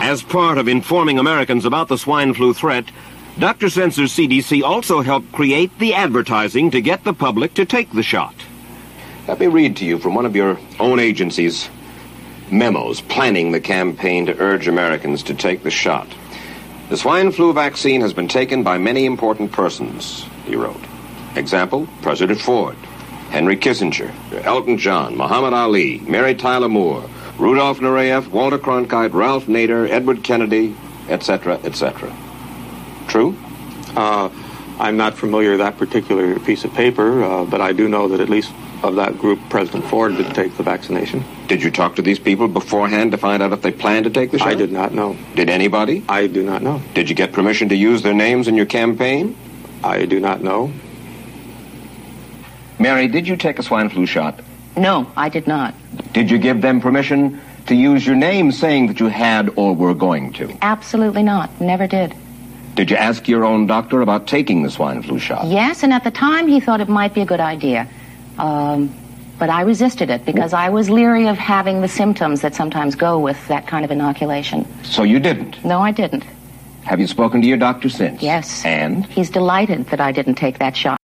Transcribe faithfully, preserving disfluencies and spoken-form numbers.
As part of informing Americans about the swine flu threat, Doctor Sensor's C D C also helped create the advertising to get the public to take the shot. Let me read to you from one of your own agency's memos planning the campaign to urge Americans to take the shot. The swine flu vaccine has been taken by many important persons, he wrote. Example, President Ford, Henry Kissinger, Elton John, Muhammad Ali, Mary Tyler Moore, Rudolph Nureyev, Walter Cronkite, Ralph Nader, Edward Kennedy, et cetera, et cetera. True? Uh, I'm not familiar with that particular piece of paper, uh, but I do know that at least of that group, President Ford did take the vaccination. Did you talk to these people beforehand to find out if they planned to take the shot? I did not know. Did anybody? I do not know. Did you get permission to use their names in your campaign? I do not know. Mary, did you take a swine flu shot? No, I did not. Did you give them permission to use your name saying that you had or were going to? Absolutely not. Never did. Did you ask your own doctor about taking the swine flu shot? Yes, and at the time he thought it might be a good idea. Um, but I resisted it because I was leery of having the symptoms that sometimes go with that kind of inoculation. So you didn't? No, I didn't. Have you spoken to your doctor since? Yes. And? He's delighted that I didn't take that shot.